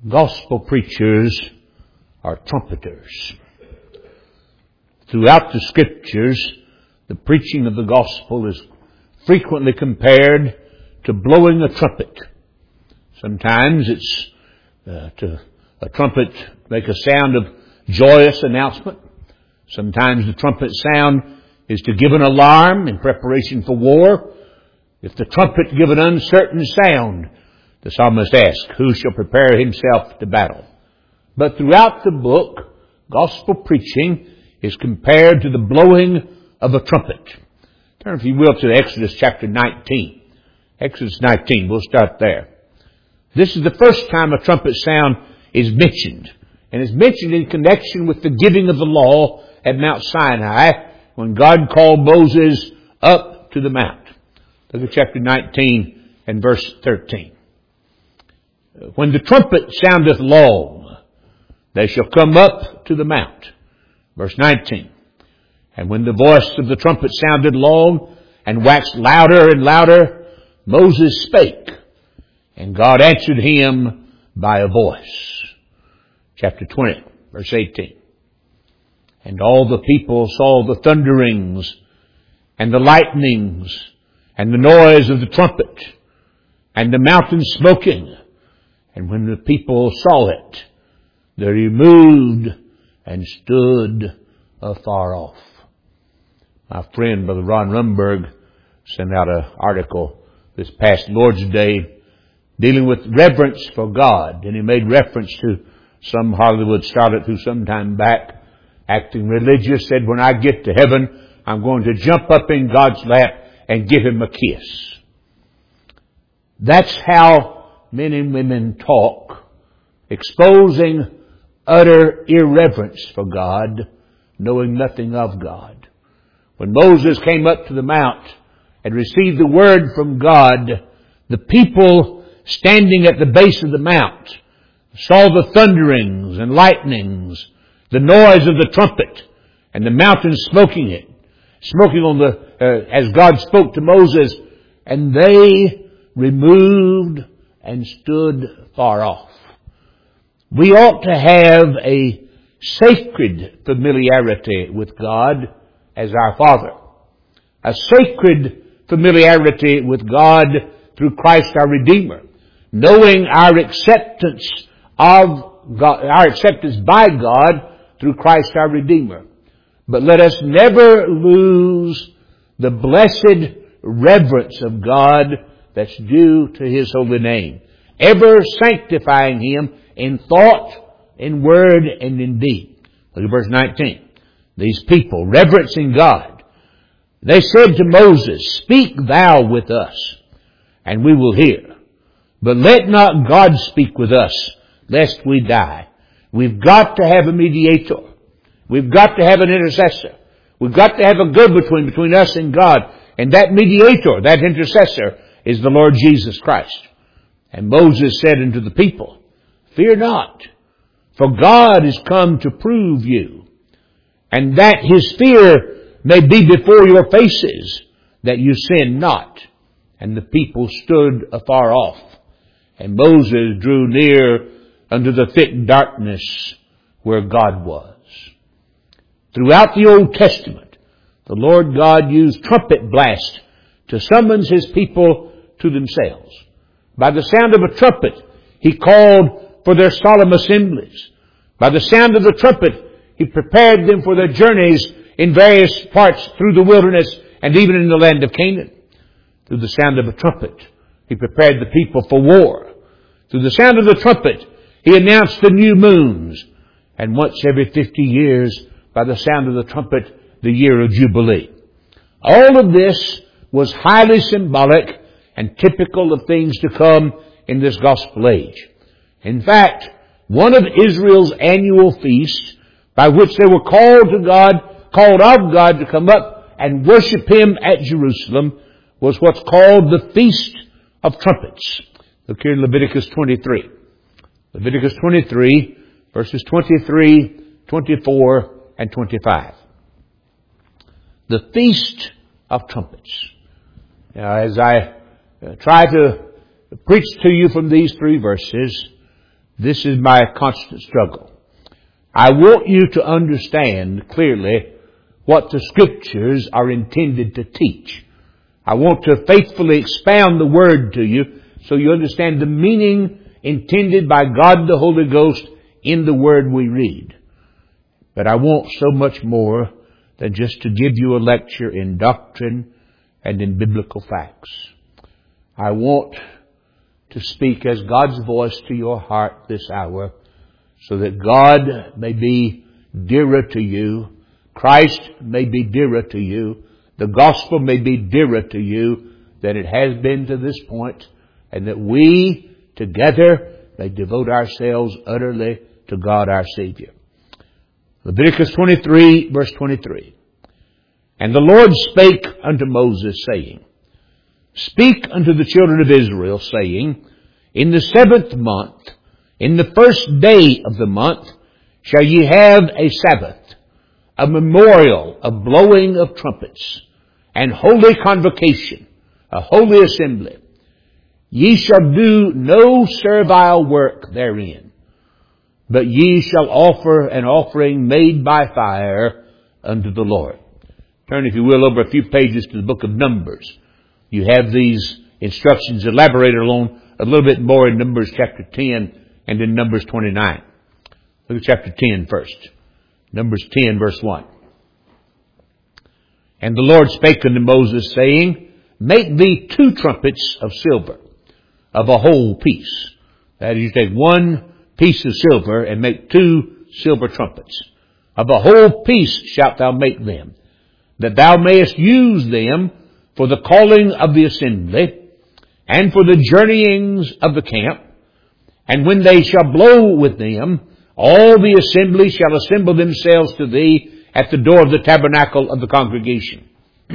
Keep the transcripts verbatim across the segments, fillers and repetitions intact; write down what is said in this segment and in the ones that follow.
Gospel preachers are trumpeters. Throughout the Scriptures, the preaching of the gospel is frequently compared to blowing a trumpet. Sometimes it's uh, to a trumpet make a sound of joyous announcement. Sometimes the trumpet sound is to give an alarm in preparation for war. If the trumpet give an uncertain sound, the psalmist asks, who shall prepare himself to battle? But throughout the book, gospel preaching is compared to the blowing of a trumpet. Turn, if you will, to Exodus chapter nineteen. Exodus nineteen, we'll start there. This is the first time a trumpet sound is mentioned. And it's mentioned in connection with the giving of the law at Mount Sinai when God called Moses up to the mount. Look at chapter nineteen and verse thirteen. When the trumpet soundeth long, they shall come up to the mount. Verse nineteen. And when the voice of the trumpet sounded long and waxed louder and louder, Moses spake, and God answered him by a voice. Chapter twenty, verse eighteen. And all the people saw the thunderings and the lightnings and the noise of the trumpet and the mountain smoking. And when the people saw it, they removed and stood afar off. My friend, Brother Ron Rumberg, sent out an article this past Lord's Day dealing with reverence for God. And he made reference to some Hollywood starlet who some time back, acting religious, said, when I get to heaven, I'm going to jump up in God's lap and give him a kiss. That's how men and women talk, exposing utter irreverence for God, knowing nothing of God. When Moses came up to the mount and received the word from God, the people standing at the base of the mount saw the thunderings and lightnings, the noise of the trumpet, and the mountain smoking it, smoking on the, uh, as God spoke to Moses, and they removed and stood far off. We ought to have a sacred familiarity with God as our Father. A sacred familiarity with God through Christ our Redeemer. Knowing our acceptance of God, our acceptance by God through Christ our Redeemer. But let us never lose the blessed reverence of God that's due to His holy name. Ever sanctifying Him in thought, in word, and in deed. Look at verse nineteen. These people, reverencing God, they said to Moses, speak thou with us, and we will hear. But let not God speak with us, lest we die. We've got to have a mediator. We've got to have an intercessor. We've got to have a go-between between us and God. And that mediator, that intercessor, is the Lord Jesus Christ. And Moses said unto the people, fear not, for God is come to prove you, and that His fear may be before your faces, that you sin not. And the people stood afar off, and Moses drew near unto the thick darkness where God was. Throughout the Old Testament, the Lord God used trumpet blast to summons His people to themselves. By the sound of a trumpet, He called for their solemn assemblies. By the sound of the trumpet, He prepared them for their journeys in various parts through the wilderness and even in the land of Canaan. Through the sound of a trumpet, He prepared the people for war. Through the sound of the trumpet, He announced the new moons. And once every fifty years, by the sound of the trumpet, the year of Jubilee. All of this was highly symbolic and typical of things to come in this gospel age. In fact, one of Israel's annual feasts, by which they were called to God, called of God to come up and worship Him at Jerusalem, was what's called the Feast of Trumpets. Look here in Leviticus twenty-three. Leviticus twenty-three, verses twenty-three, twenty-four, and twenty-five. The Feast of Trumpets. Now, as I try to preach to you from these three verses, This is my constant struggle. I want you to understand clearly what the Scriptures are intended to teach. I want to faithfully expound the Word to you so you understand the meaning intended by God the Holy Ghost in the Word we read. But I want so much more than just to give you a lecture in doctrine and in biblical facts. I want to speak as God's voice to your heart this hour so that God may be dearer to you, Christ may be dearer to you, the gospel may be dearer to you than it has been to this point, and that we together may devote ourselves utterly to God our Savior. Leviticus twenty-three, verse twenty-three. And the Lord spake unto Moses, saying, Speak unto the children of Israel, saying, In the seventh month, in the first day of the month, shall ye have a Sabbath, a memorial of blowing of trumpets, and holy convocation, a holy assembly. Ye shall do no servile work therein, but ye shall offer an offering made by fire unto the Lord. Turn, if you will, over a few pages to the book of Numbers. You have these instructions elaborated on a little bit more in Numbers chapter ten and in Numbers twenty-nine. Look at chapter ten first. Numbers ten, verse one. And the Lord spake unto Moses, saying, Make thee two trumpets of silver, of a whole piece. That is, you take one piece of silver and make two silver trumpets. Of a whole piece shalt thou make them, that thou mayest use them for the calling of the assembly, and for the journeyings of the camp. And when they shall blow with them, all the assembly shall assemble themselves to thee at the door of the tabernacle of the congregation.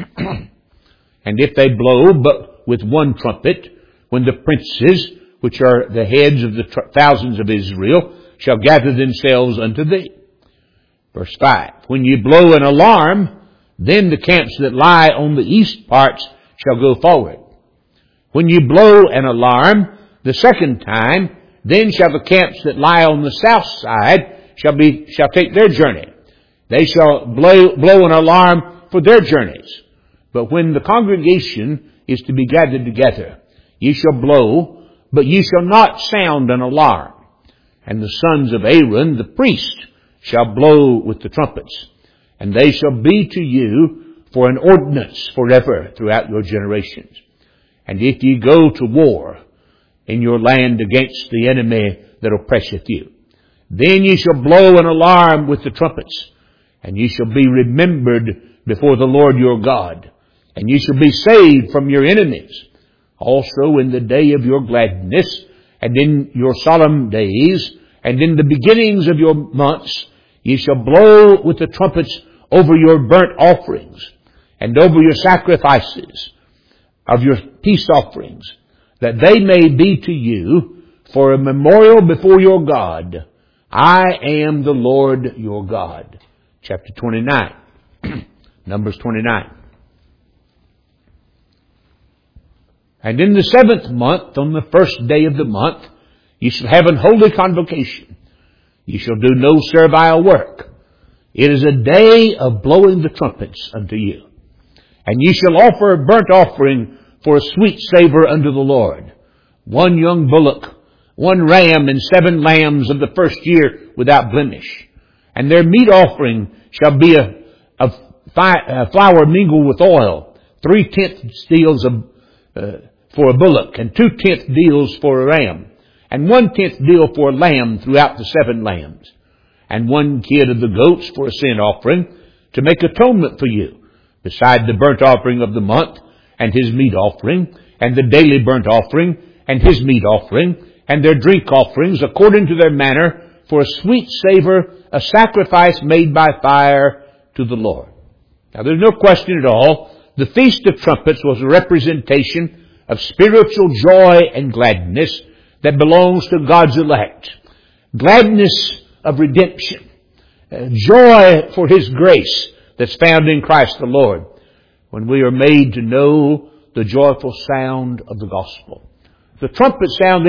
And if they blow but with one trumpet, when the princes, which are the heads of the tr- thousands of Israel, shall gather themselves unto thee. Verse five. When ye blow an alarm, then the camps that lie on the east parts shall go forward. When ye blow an alarm the second time, then shall the camps that lie on the south side shall be shall take their journey. They shall blow, blow an alarm for their journeys. But when the congregation is to be gathered together, ye shall blow, but ye shall not sound an alarm. And the sons of Aaron, the priest, shall blow with the trumpets. And they shall be to you for an ordinance forever throughout your generations. And if ye go to war in your land against the enemy that oppresseth you, then ye shall blow an alarm with the trumpets, and ye shall be remembered before the Lord your God, and ye shall be saved from your enemies. Also in the day of your gladness, and in your solemn days, and in the beginnings of your months, ye shall blow with the trumpets over your burnt offerings, and over your sacrifices of your peace offerings, that they may be to you for a memorial before your God. I am the Lord your God. Chapter twenty-nine. Numbers twenty-nine. And in the seventh month, on the first day of the month, ye shall have an holy convocation. Ye shall do no servile work. It is a day of blowing the trumpets unto you. And ye shall offer a burnt offering for a sweet savor unto the Lord. One young bullock, one ram, and seven lambs of the first year without blemish. And their meat offering shall be a, a, fi, a flour mingled with oil, three-tenth deals of, uh, for a bullock, and two-tenth deals for a ram, and one-tenth deal for a lamb throughout the seven lambs, and one kid of the goats for a sin offering, to make atonement for you, beside the burnt offering of the month, and his meat offering, and the daily burnt offering, and his meat offering, and their drink offerings, according to their manner, for a sweet savor, a sacrifice made by fire to the Lord. Now there's no question at all, the Feast of Trumpets was a representation of spiritual joy and gladness that belongs to God's elect. Gladness of redemption. Uh, joy for His grace that's found in Christ the Lord, when we are made to know the joyful sound of the gospel. The trumpet sound then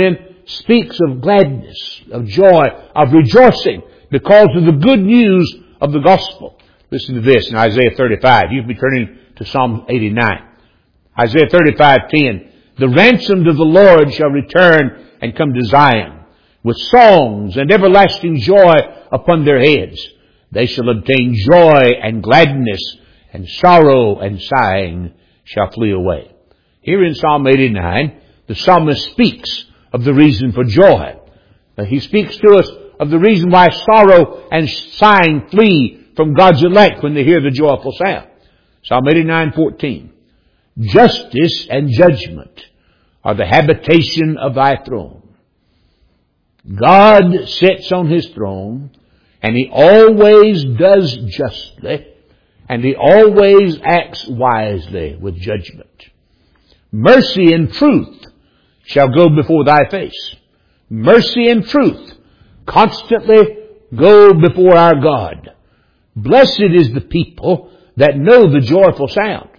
speaks of gladness, of joy, of rejoicing because of the good news of the gospel. Listen to this in Isaiah thirty-five. You can be turning to Psalm eighty-nine. Isaiah thirty-five ten. The ransomed of the Lord shall return and come to Zion with songs and everlasting joy upon their heads. They shall obtain joy and gladness, and sorrow and sighing shall flee away. Here in Psalm eighty-nine, the psalmist speaks of the reason for joy. He speaks to us of the reason why sorrow and sighing flee from God's elect when they hear the joyful sound. Psalm eighty-nine fourteen. Justice and judgment are the habitation of thy throne. God sits on His throne, and He always does justly, and He always acts wisely with judgment. Mercy and truth shall go before thy face. Mercy and truth constantly go before our God. Blessed is the people that know the joyful sound.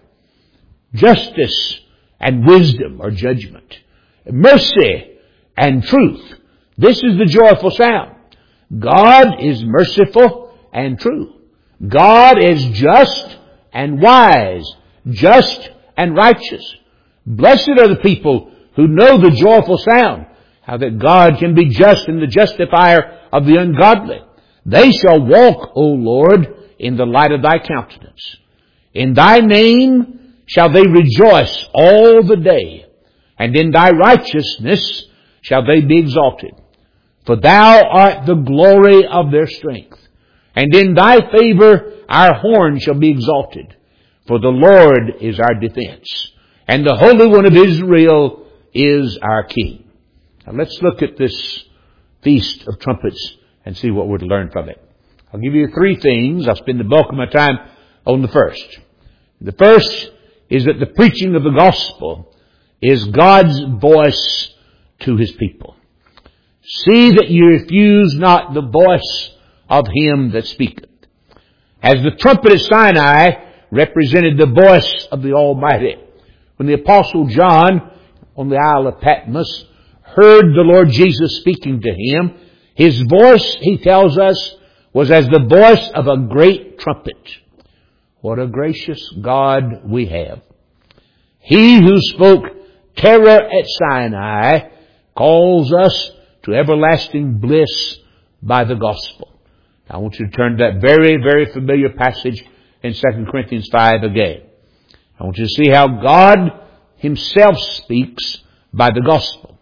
Justice and wisdom are judgment. Mercy and truth. This is the joyful sound. God is merciful and true. God is just and wise, just and righteous. Blessed are the people who know the joyful sound, how that God can be just and the justifier of the ungodly. They shall walk, O Lord, in the light of thy countenance. In thy name shall they rejoice all the day, and in thy righteousness shall they be exalted. For thou art the glory of their strength, and in thy favor our horn shall be exalted. For the Lord is our defense, and the Holy One of Israel is our King. Now let's look at this Feast of Trumpets and see what we're to learn from it. I'll give you three things. I'll spend the bulk of my time on the first. The first is that the preaching of the gospel is God's voice to His people. See that you refuse not the voice of Him that speaketh. As the trumpet at Sinai represented the voice of the Almighty. When the Apostle John on the Isle of Patmos heard the Lord Jesus speaking to him, his voice, he tells us, was as the voice of a great trumpet. What a gracious God we have. He who spoke terror at Sinai calls us to everlasting bliss by the gospel. I want you to turn to that very, very familiar passage in Second Corinthians five again. I want you to see how God Himself speaks by the gospel.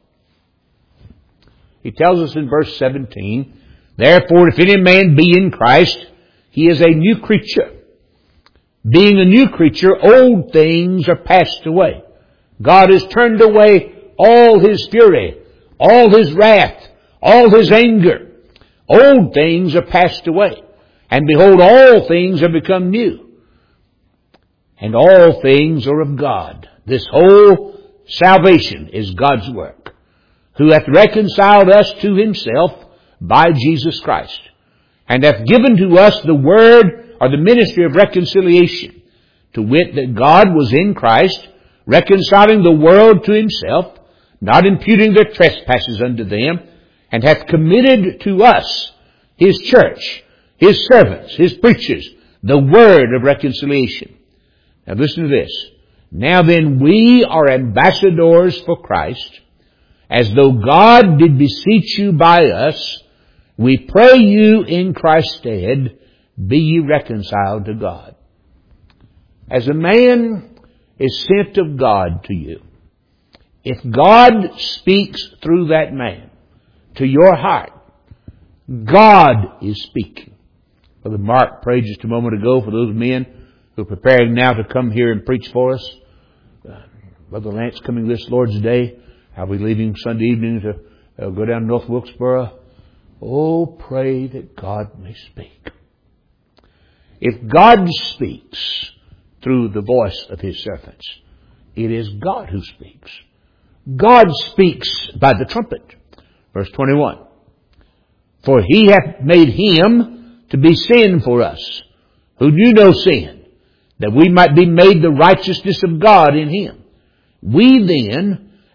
He tells us in verse seventeen, therefore if any man be in Christ, he is a new creature. Being a new creature, old things are passed away. God has turned away all His fury, all His wrath, all His anger. Old things are passed away. And behold, all things are become new. And all things are of God. This whole salvation is God's work, who hath reconciled us to Himself by Jesus Christ, and hath given to us the word or the ministry of reconciliation, to wit that God was in Christ, reconciling the world to Himself, not imputing their trespasses unto them, and hath committed to us, His church, His servants, His preachers, the word of reconciliation. Now listen to this. Now then we are ambassadors for Christ, as though God did beseech you by us. We pray you in Christ's stead, be ye reconciled to God. As a man is sent of God to you, if God speaks through that man to your heart, God is speaking. Brother Mark prayed just a moment ago for those men who are preparing now to come here and preach for us. Uh, Brother Lance coming this Lord's Day. I'll be leaving Sunday evening to uh, go down to North Wilkesboro. Oh, pray that God may speak. If God speaks through the voice of His servants, it is God who speaks. God speaks by the trumpet. Verse twenty-one. For He hath made Him to be sin for us, who knew no sin, that we might be made the righteousness of God in Him. We then,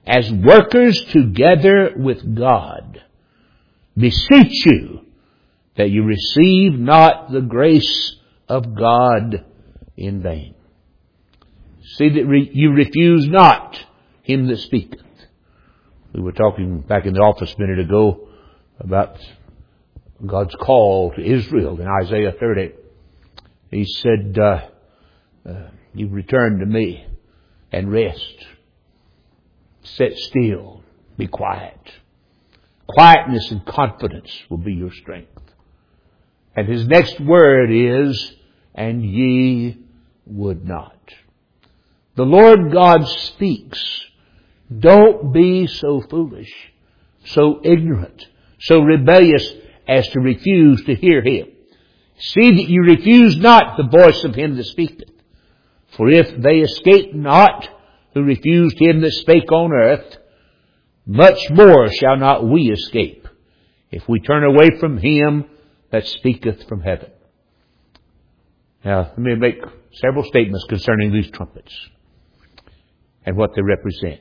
as workers together with God, beseech you that you receive not the grace of God in vain. See that re- you refuse not him that speaketh. We were talking back in the office a minute ago about God's call to Israel in Isaiah thirty. He said, uh, uh, you return to me and rest. Sit still. Be quiet. Quietness and confidence will be your strength. And his next word is, and ye would not. The Lord God speaks. Don't be so foolish, so ignorant, so rebellious as to refuse to hear him. See that you refuse not the voice of him that speaketh. For if they escape not who refused him that spake on earth, much more shall not we escape, if we turn away from him that speaketh from heaven. Now, let me make several statements concerning these trumpets and what they represent.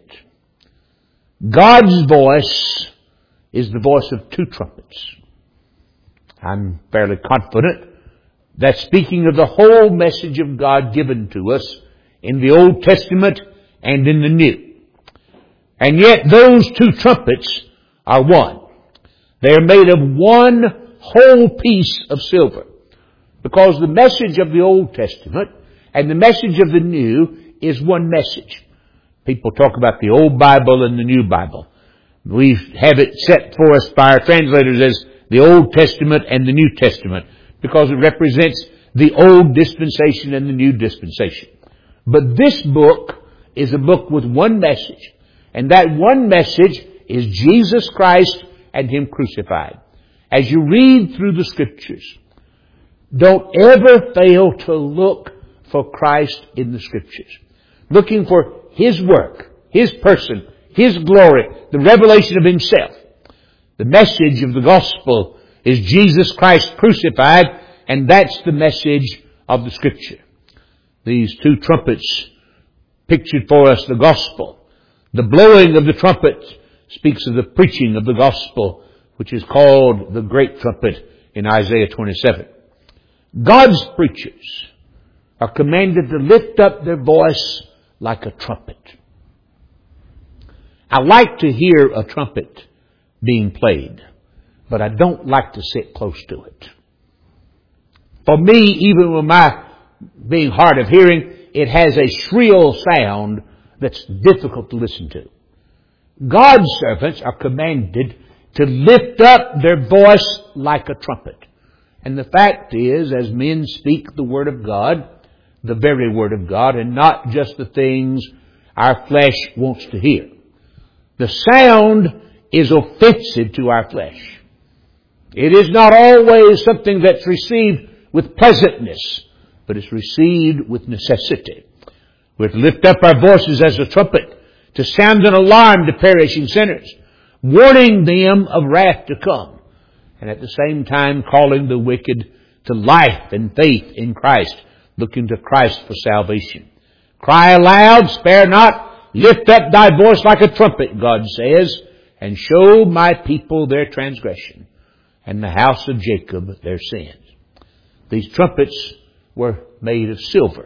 God's voice is the voice of two trumpets. I'm fairly confident that speaking of the whole message of God given to us in the Old Testament and in the New. And yet those two trumpets are one. They are made of one whole piece of silver. Because the message of the Old Testament and the message of the New is one message. People talk about the Old Bible and the New Bible. We have it set for us by our translators as the Old Testament and the New Testament, because it represents the Old Dispensation and the New Dispensation. But this book is a book with one message, and that one message is Jesus Christ and him crucified. As you read through the Scriptures, don't ever fail to look for Christ in the Scriptures. Looking for his work, his person, his glory, the revelation of himself. The message of the gospel is Jesus Christ crucified, and that's the message of the Scripture. These two trumpets pictured for us the gospel. The blowing of the trumpet speaks of the preaching of the gospel, which is called the great trumpet in Isaiah twenty-seven. God's preachers are commanded to lift up their voice like a trumpet. I like to hear a trumpet being played, but I don't like to sit close to it. For me, even with my being hard of hearing, it has a shrill sound that's difficult to listen to. God's servants are commanded to lift up their voice like a trumpet. And the fact is, as men speak the Word of God, the very Word of God, and not just the things our flesh wants to hear, the sound is offensive to our flesh. It is not always something that's received with pleasantness, but it's received with necessity. We're to lift up our voices as a trumpet, to sound an alarm to perishing sinners, warning them of wrath to come, and at the same time calling the wicked to life and faith in Christ, looking to Christ for salvation. Cry aloud, spare not, lift up thy voice like a trumpet, God says, and show my people their transgression, and the house of Jacob their sins. These trumpets were made of silver.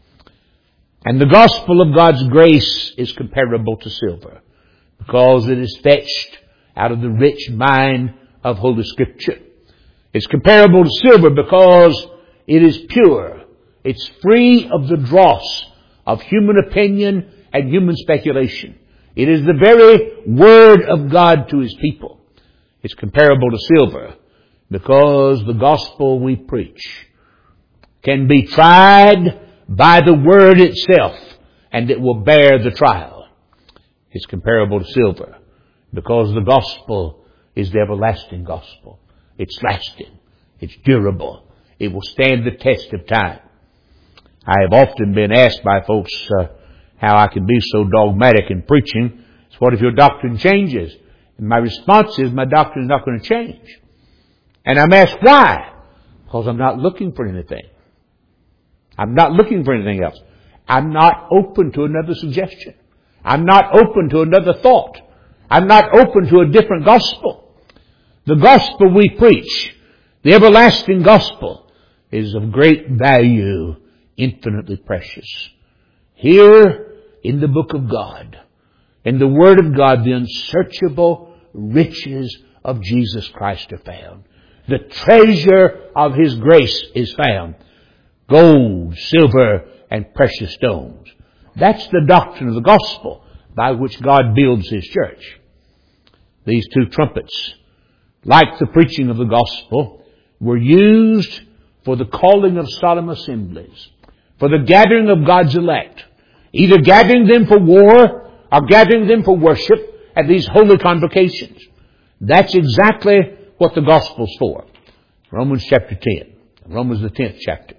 And the gospel of God's grace is comparable to silver, because it is fetched out of the rich mine of Holy Scripture. It's comparable to silver because it is pure. It's free of the dross of human opinion and human speculation. It is the very Word of God to his people. It's comparable to silver because the gospel we preach can be tried by the Word itself, and it will bear the trial. It's comparable to silver because the gospel is the everlasting gospel. It's lasting. It's durable. It will stand the test of time. I have often been asked by folks uh, how I can be so dogmatic in preaching. It's, what if your doctrine changes? And my response is, my doctrine is not going to change. And I'm asked why? Because I'm not looking for anything. I'm not looking for anything else. I'm not open to another suggestion. I'm not open to another thought. I'm not open to a different gospel. The gospel we preach, the everlasting gospel, is of great value, infinitely precious. Here in the book of God, in the Word of God, the unsearchable riches of Jesus Christ are found. The treasure of His grace is found. Gold, silver, and precious stones. That's the doctrine of the gospel by which God builds His church. These two trumpets, like the preaching of the gospel, were used for the calling of solemn assemblies, for the gathering of God's elect, either gathering them for war or gathering them for worship at these holy convocations. That's exactly what the gospel's for. Romans chapter ten. Romans the tenth chapter.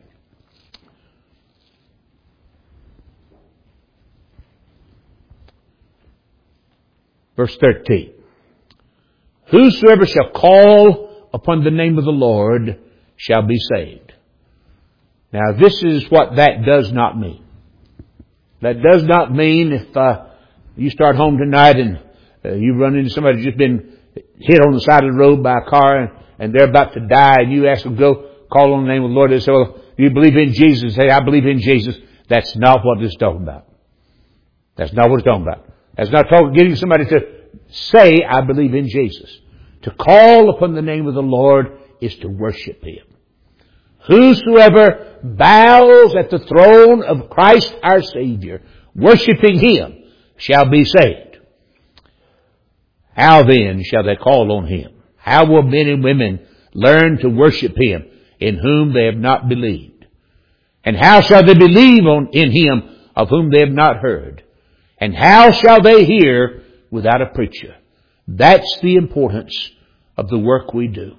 Verse thirteen. Whosoever shall call upon the name of the Lord shall be saved. Now this is what that does not mean. That does not mean if uh, you start home tonight and uh, you run into somebody who's just been hit on the side of the road by a car and, and they're about to die, and you ask them to go call on the name of the Lord. They say, well, do you believe in Jesus? Say, I believe in Jesus. That's not what it's talking about. That's not what it's talking about. That's not talking, getting somebody to say, I believe in Jesus. To call upon the name of the Lord is to worship Him. Whosoever bows at the throne of Christ our Savior, worshiping Him, shall be saved. How then shall they call on Him? How will men and women learn to worship Him in whom they have not believed? And how shall they believe on, in Him of whom they have not heard? And how shall they hear without a preacher? That's the importance of the work we do.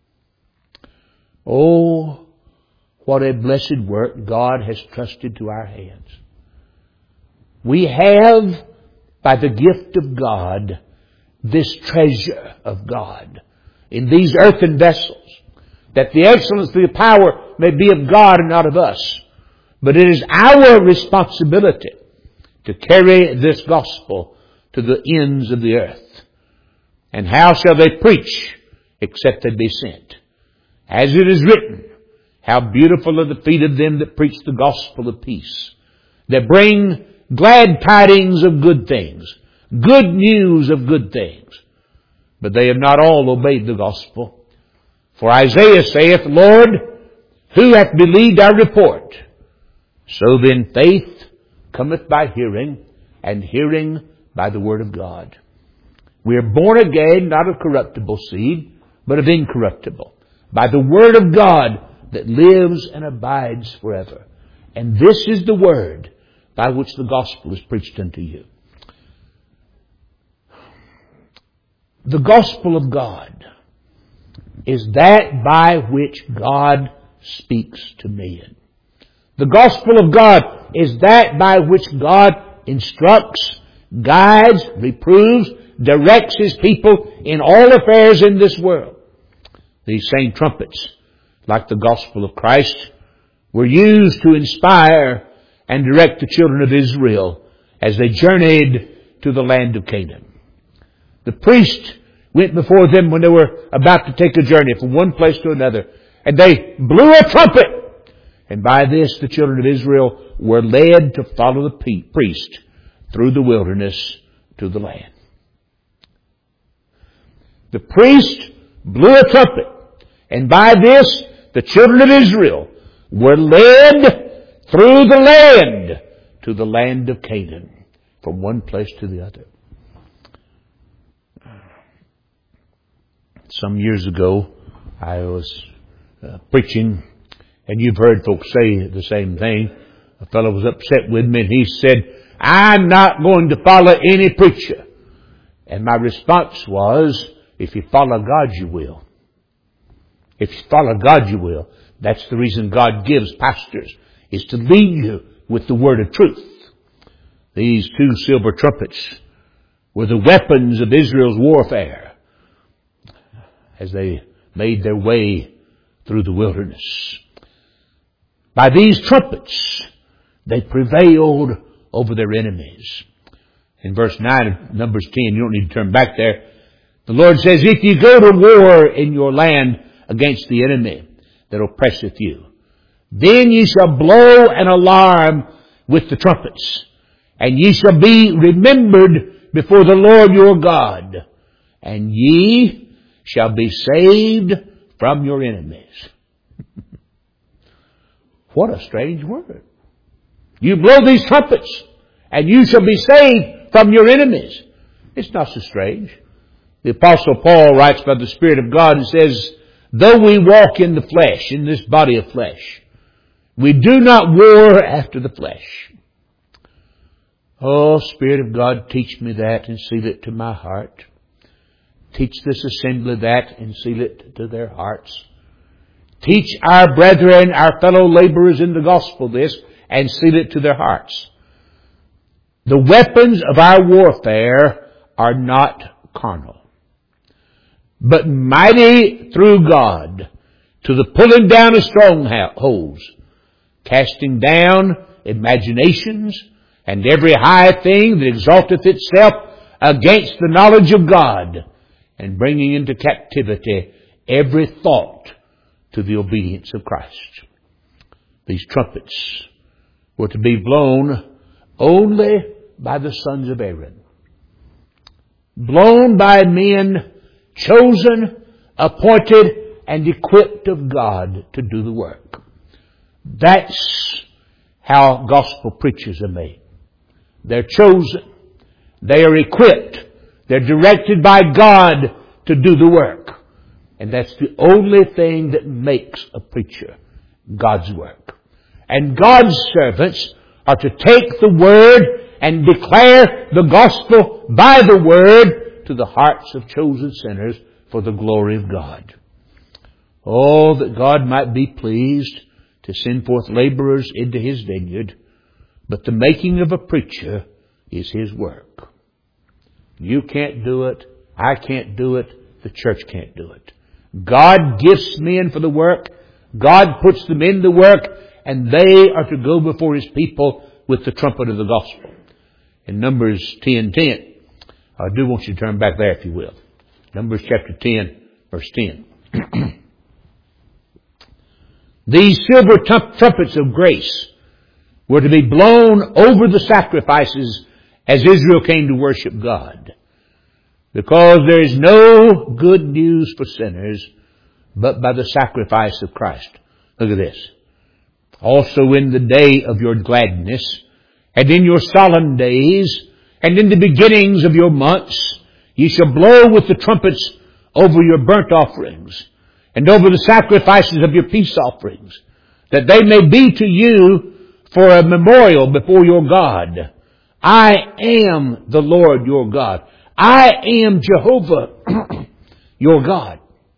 Oh, what a blessed work God has trusted to our hands. We have, by the gift of God, this treasure of God in these earthen vessels, that the excellence of the power may be of God and not of us. But it is our responsibility to carry this gospel to the ends of the earth. And how shall they preach except they be sent? As it is written, how beautiful are the feet of them that preach the gospel of peace, that bring glad tidings of good things, good news of good things. But they have not all obeyed the gospel. For Isaiah saith, Lord, who hath believed our report? So then faith cometh by hearing, and hearing by the word of God. We are born again, not of corruptible seed, but of incorruptible, by the word of God that lives and abides forever. And this is the word by which the gospel is preached unto you. The gospel of God is that by which God speaks to men. The gospel of God is that by which God instructs, guides, reproves, directs His people in all affairs in this world. These same trumpets, like the gospel of Christ, were used to inspire and direct the children of Israel as they journeyed to the land of Canaan. The priest went before them when they were about to take a journey from one place to another, and they blew a trumpet. And by this the children of Israel were led to follow the priest through the wilderness to the land. The priest blew a trumpet, and by this the children of Israel were led through the land to the land of Canaan, from one place to the other. Some years ago, I was uh, preaching, and you've heard folks say the same thing. A fellow was upset with me, and he said, I'm not going to follow any preacher. And my response was, if you follow God, you will. If you follow God, you will. That's the reason God gives pastors, is to lead you with the word of truth. These two silver trumpets were the weapons of Israel's warfare as they made their way through the wilderness. By these trumpets, they prevailed over their enemies. In verse nine of Numbers ten, you don't need to turn back there. The Lord says, if you go to war in your land against the enemy that oppresseth you, then ye shall blow an alarm with the trumpets, and ye shall be remembered before the Lord your God, and ye shall be saved from your enemies. What a strange word. You blow these trumpets, and you shall be saved from your enemies. It's not so strange. The Apostle Paul writes by the Spirit of God and says, though we walk in the flesh, in this body of flesh, we do not war after the flesh. Oh, Spirit of God, teach me that and seal it to my heart. Teach this assembly that and seal it to their hearts. Teach our brethren, our fellow laborers in the gospel this, and seal it to their hearts. The weapons of our warfare are not carnal, but mighty through God to the pulling down of strongholds, casting down imaginations and every high thing that exalteth itself against the knowledge of God, and bringing into captivity every thought to the obedience of Christ. These trumpets were to be blown only by the sons of Aaron. Blown by men chosen, appointed, and equipped of God to do the work. That's how gospel preachers are made. They're chosen. They are equipped. They're directed by God to do the work. And that's the only thing that makes a preacher God's work. And God's servants are to take the Word and declare the gospel by the Word to the hearts of chosen sinners for the glory of God. Oh, that God might be pleased to send forth laborers into His vineyard, but the making of a preacher is His work. You can't do it. I can't do it. The church can't do it. God gifts men for the work. God puts them in the work, and they are to go before His people with the trumpet of the gospel. In Numbers ten ten, I do want you to turn back there if you will. Numbers chapter ten, verse ten. These silver t- trumpets of grace were to be blown over the sacrifices as Israel came to worship God. Because there is no good news for sinners but by the sacrifice of Christ. Look at this. Also in the day of your gladness, and in your solemn days, and in the beginnings of your months, ye shall blow with the trumpets over your burnt offerings, and over the sacrifices of your peace offerings, that they may be to you for a memorial before your God. I am the Lord your God. I am Jehovah your God.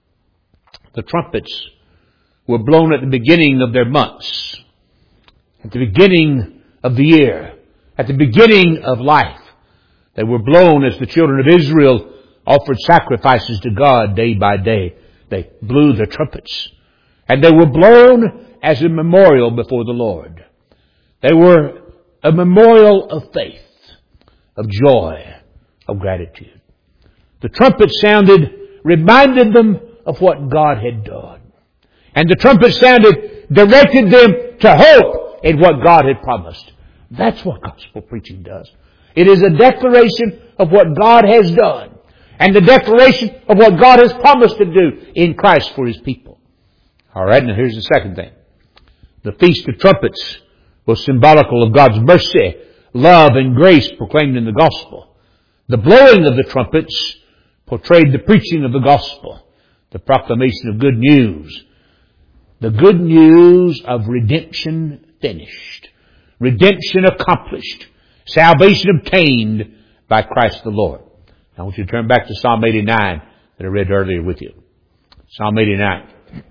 The trumpets were blown at the beginning of their months, at the beginning of the year, at the beginning of life. They were blown as the children of Israel offered sacrifices to God day by day. They blew the trumpets, and they were blown as a memorial before the Lord. They were a memorial of faith, of joy, of gratitude. The trumpet sounded, reminded them of what God had done. And the trumpet sounded, directed them to hope in what God had promised. That's what gospel preaching does. It is a declaration of what God has done, and the declaration of what God has promised to do in Christ for His people. All right, now here's the second thing. The Feast of Trumpets was symbolical of God's mercy, love, and grace proclaimed in the gospel. The blowing of the trumpets portrayed the preaching of the gospel, the proclamation of good news, the good news of redemption finished, redemption accomplished, salvation obtained by Christ the Lord. I want you to turn back to Psalm eighty-nine that I read earlier with you. Psalm eighty-nine.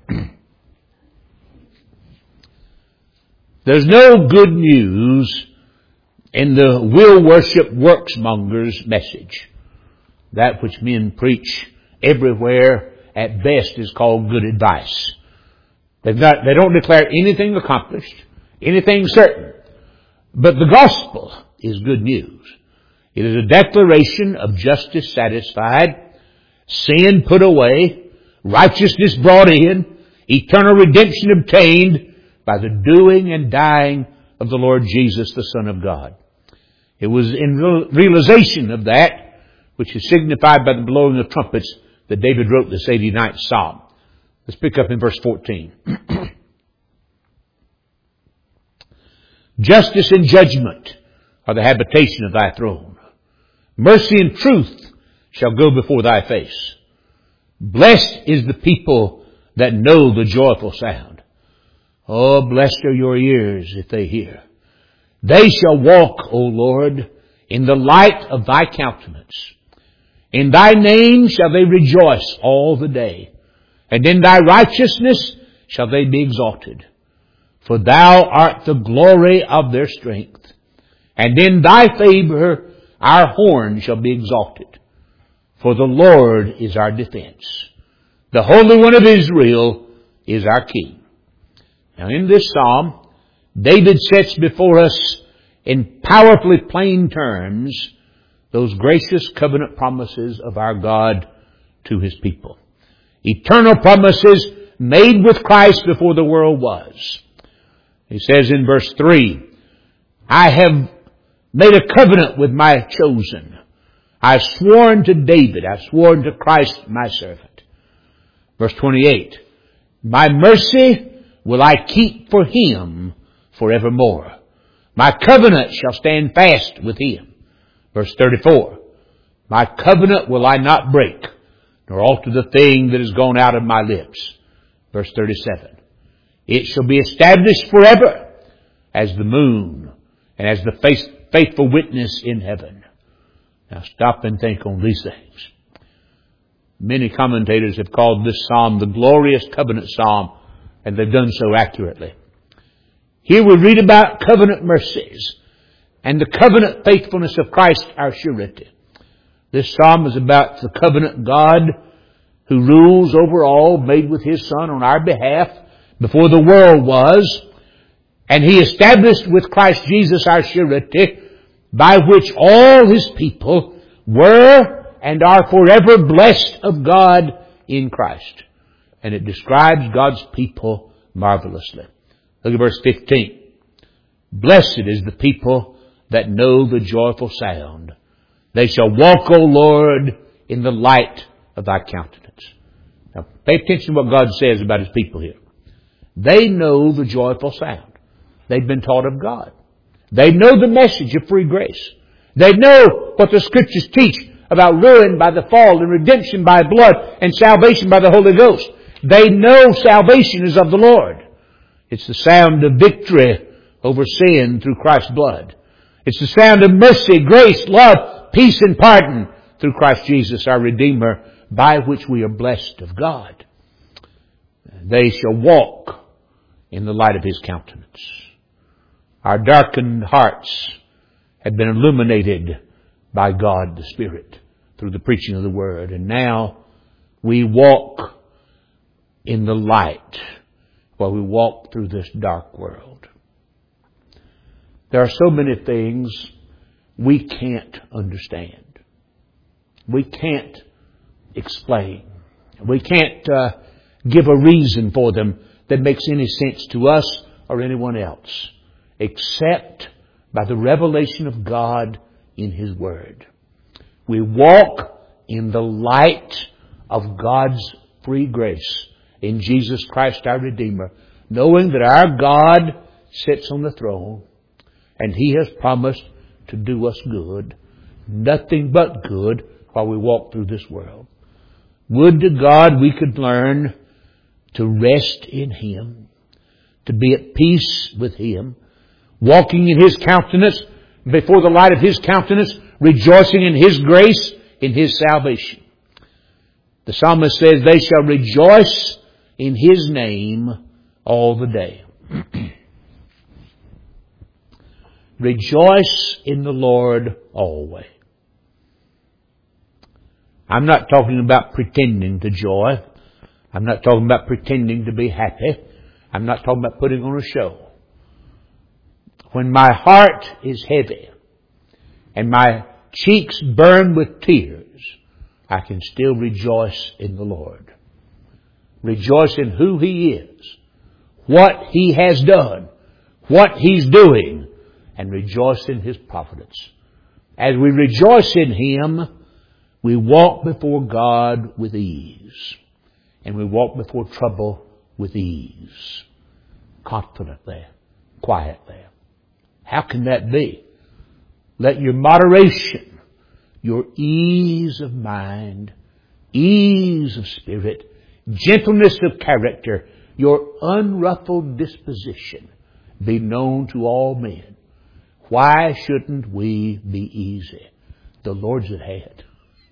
There's no good news in the will worship worksmonger's message. That which men preach everywhere at best is called good advice. They've not, they don't declare anything accomplished, anything certain. But the gospel is good news. It is a declaration of justice satisfied, sin put away, righteousness brought in, eternal redemption obtained by the doing and dying of the Lord Jesus, the Son of God. It was in realization of that, which is signified by the blowing of trumpets, that David wrote this eighty-ninth Psalm. Let's pick up in verse fourteen. Justice and judgment are the habitation of thy throne. Mercy and truth shall go before thy face. Blessed is the people that know the joyful sound. Oh, blessed are your ears if they hear. They shall walk, O Lord, in the light of thy countenance. In thy name shall they rejoice all the day, and in thy righteousness shall they be exalted. For thou art the glory of their strength, and in thy favor our horn shall be exalted. For the Lord is our defense. The Holy One of Israel is our King. Now in this psalm, David sets before us in powerfully plain terms those gracious covenant promises of our God to His people. Eternal promises made with Christ before the world was. He says in verse three, I have made a covenant with my chosen. I've sworn to David. I've sworn to Christ my servant. Verse twenty-eight, my mercy will I keep for him forevermore. My covenant shall stand fast with him. Verse thirty-four, my covenant will I not break, nor alter the thing that has gone out of my lips. Verse thirty-seven, it shall be established forever as the moon and as the faithful witness in heaven. Now stop and think on these things. Many commentators have called this psalm the glorious covenant psalm, and they've done so accurately. Here we read about covenant mercies and the covenant faithfulness of Christ, our surety. This psalm is about the covenant God who rules over all, made with His Son on our behalf before the world was, and He established with Christ Jesus our surety, by which all His people were and are forever blessed of God in Christ. And it describes God's people marvelously. Look at verse fifteen. Blessed is the people that know the joyful sound. They shall walk, O Lord, in the light of thy countenance. Now, pay attention to what God says about His people here. They know the joyful sound. They've been taught of God. They know the message of free grace. They know what the Scriptures teach about ruin by the fall and redemption by blood and salvation by the Holy Ghost. They know salvation is of the Lord. It's the sound of victory over sin through Christ's blood. It's the sound of mercy, grace, love, peace, and pardon through Christ Jesus, our Redeemer, by which we are blessed of God. They shall walk in the light of His countenance. Our darkened hearts have been illuminated by God the Spirit through the preaching of the Word. And now we walk in the light while we walk through this dark world. There are so many things we can't understand. We can't explain. We can't uh, give a reason for them that makes any sense to us or anyone else, except by the revelation of God in His Word. We walk in the light of God's free grace in Jesus Christ our Redeemer, knowing that our God sits on the throne and He has promised to do us good, nothing but good, while we walk through this world. Would to God we could learn to rest in Him, to be at peace with Him, walking in His countenance, before the light of His countenance, rejoicing in His grace, in His salvation. The psalmist says, they shall rejoice in His name all the day. Rejoice in the Lord always. I'm not talking about pretending to joy. I'm not talking about pretending to be happy. I'm not talking about putting on a show. When my heart is heavy and my cheeks burn with tears, I can still rejoice in the Lord. Rejoice in who He is, what He has done, what He's doing, and rejoice in His providence. As we rejoice in Him, we walk before God with ease. And we walk before trouble with ease. Confidently, quietly. How can that be? Let your moderation, your ease of mind, ease of spirit, gentleness of character, your unruffled disposition be known to all men. Why shouldn't we be easy? The Lord's at hand.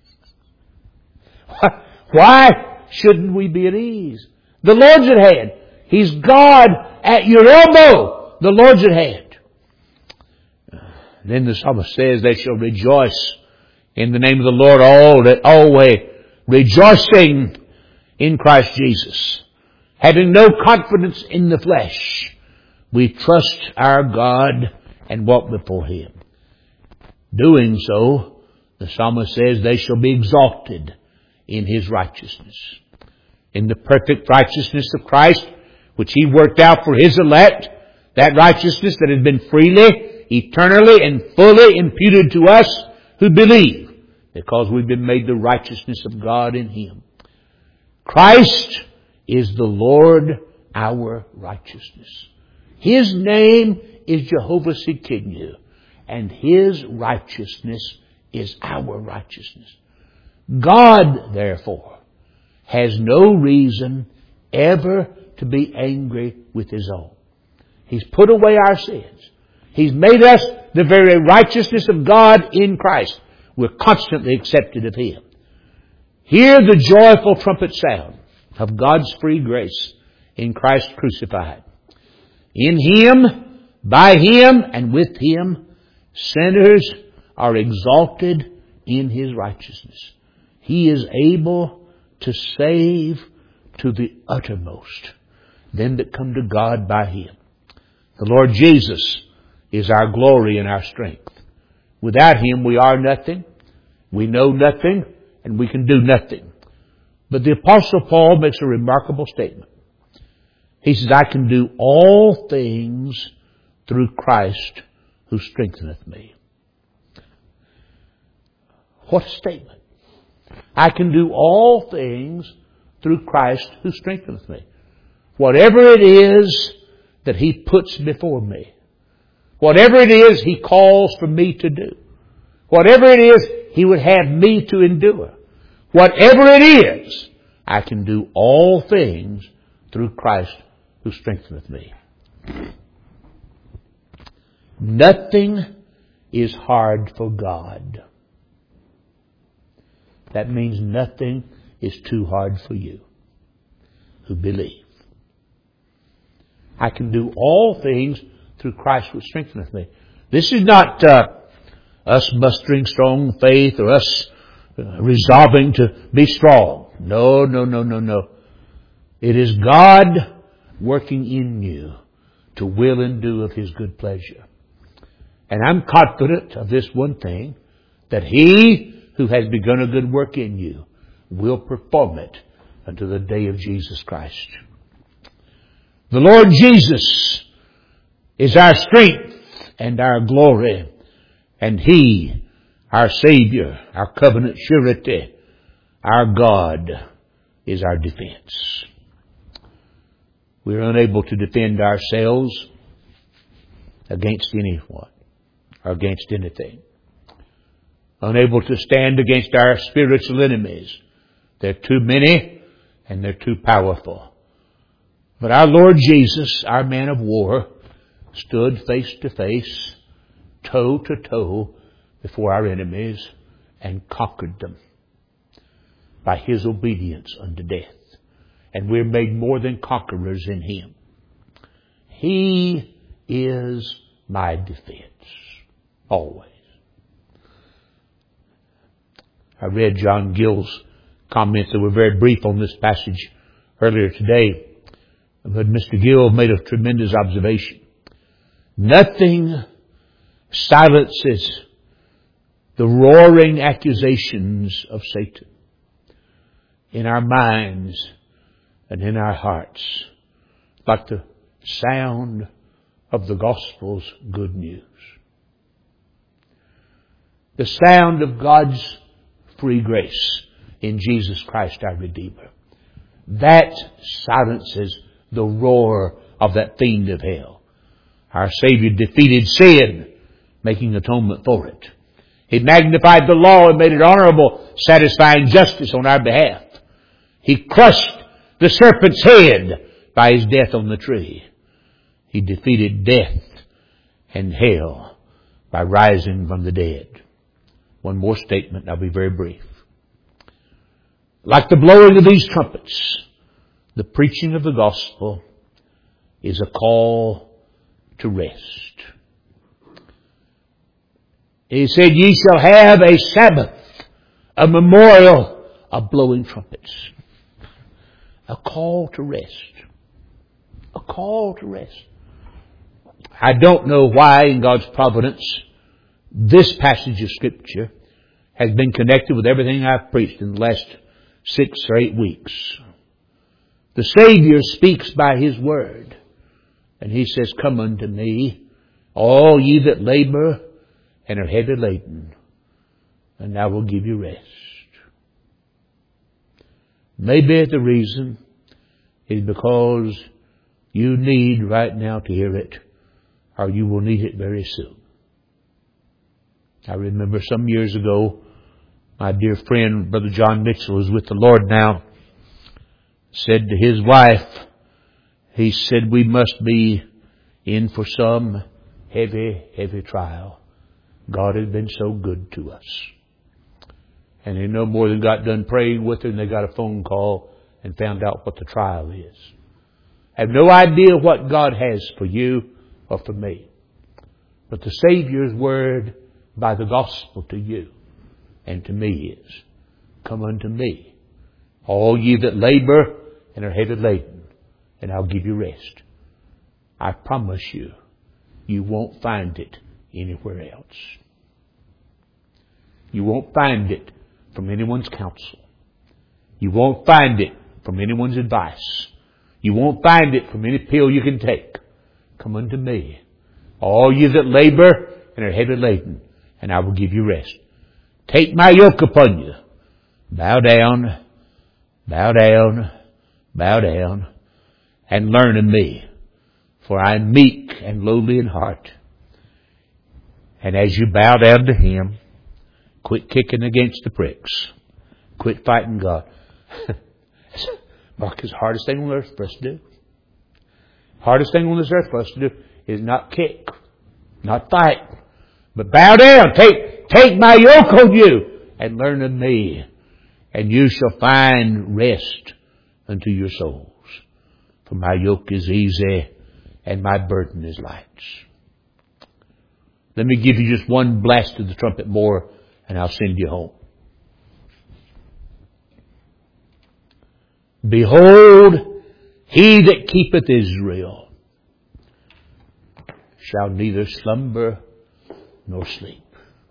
Why shouldn't we be at ease? The Lord's at hand. He's God at your elbow. The Lord's at hand. Then the psalmist says, they shall rejoice in the name of the Lord all that always, rejoicing in Christ Jesus. Having no confidence in the flesh, we trust our God and walk before Him. Doing so, the psalmist says, they shall be exalted in His righteousness. In the perfect righteousness of Christ, which He worked out for His elect, that righteousness that has been freely, eternally, and fully imputed to us who believe, because we've been made the righteousness of God in Him. Christ is the Lord, our righteousness. His name is Jehovah Tsidkenu, and His righteousness is our righteousness. God, therefore, has no reason ever to be angry with His own. He's put away our sins. He's made us the very righteousness of God in Christ. We're constantly accepted of Him. Hear the joyful trumpet sound of God's free grace in Christ crucified. In Him, by Him, and with Him, sinners are exalted in His righteousness. He is able to save to the uttermost them that come to God by Him. The Lord Jesus is our glory and our strength. Without Him we are nothing, we know nothing, and we can do nothing. But the Apostle Paul makes a remarkable statement. He says, I can do all things through Christ who strengtheneth me. What a statement. I can do all things through Christ who strengtheneth me. Whatever it is that He puts before me, whatever it is He calls for me to do, whatever it is He would have me to endure, whatever it is, I can do all things through Christ who strengtheneth me. Nothing is hard for God. That means nothing is too hard for you who believe. I can do all things through Christ which strengtheneth me. This is not uh, us mustering strong faith or us uh, resolving to be strong. No, no, no, no, no. It is God working in you to will and do of His good pleasure. And I'm confident of this one thing, that He who has begun a good work in you will perform it unto the day of Jesus Christ. The Lord Jesus is our strength and our glory, and He, our Savior, our covenant surety, our God, is our defense. We're unable to defend ourselves against anyone or against anything. Unable to stand against our spiritual enemies. They're too many and they're too powerful. But our Lord Jesus, our man of war, stood face to face, toe to toe before our enemies and conquered them by His obedience unto death. And we're made more than conquerors in Him. He is my defense. Always. I read John Gill's comments that were very brief on this passage earlier today. But Mister Gill made a tremendous observation. Nothing silences the roaring accusations of Satan in our minds and in our hearts, like the sound of the gospel's good news. The sound of God's free grace in Jesus Christ our Redeemer. That silences the roar of that fiend of hell. Our Savior defeated sin, making atonement for it. He magnified the law and made it honorable, satisfying justice on our behalf. He crushed the serpent's head by His death on the tree. He defeated death and hell by rising from the dead. One more statement, I'll be very brief. Like the blowing of these trumpets, the preaching of the gospel is a call to rest. He said, ye shall have a Sabbath, a memorial of blowing trumpets. A call to rest. A call to rest. I don't know why in God's providence this passage of Scripture has been connected with everything I've preached in the last six or eight weeks. The Savior speaks by His Word. And He says, come unto me, all ye that labor and are heavy laden, and I will give you rest. Maybe the reason is because you need right now to hear it, or you will need it very soon. I remember some years ago, my dear friend, Brother John Mitchell, who's with the Lord now, said to his wife, he said, we must be in for some heavy, heavy trial. God has been so good to us. And they no more than got done praying with her, and they got a phone call and found out what the trial is. I have no idea what God has for you or for me. But the Savior's word by the gospel to you and to me is, come unto me, all ye that labor and are heavy laden, and I'll give you rest. I promise you, you won't find it anywhere else. You won't find it from anyone's counsel. You won't find it from anyone's advice. You won't find it from any pill you can take. Come unto me, all you that labor and are heavy laden, and I will give you rest. Take my yoke upon you. Bow down, bow down, bow down, and learn of me. For I am meek and lowly in heart. And as you bow down to Him, quit kicking against the pricks. Quit fighting God. Mark, it's the hardest thing on earth for us to do. Hardest thing on this earth for us to do is not kick, not fight, but bow down. Take, take my yoke on you and learn of me, and you shall find rest unto your souls. For my yoke is easy and my burden is light. Let me give you just one blast of the trumpet more, and I'll send you home. Behold, he that keepeth Israel shall neither slumber nor sleep.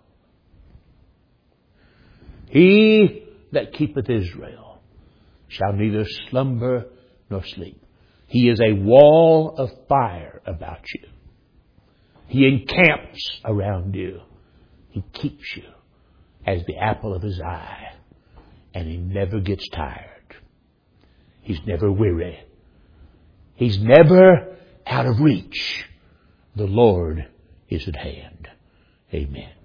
He that keepeth Israel shall neither slumber nor sleep. He is a wall of fire about you. He encamps around you. He keeps you as the apple of His eye. And He never gets tired. He's never weary. He's never out of reach. The Lord is at hand. Amen.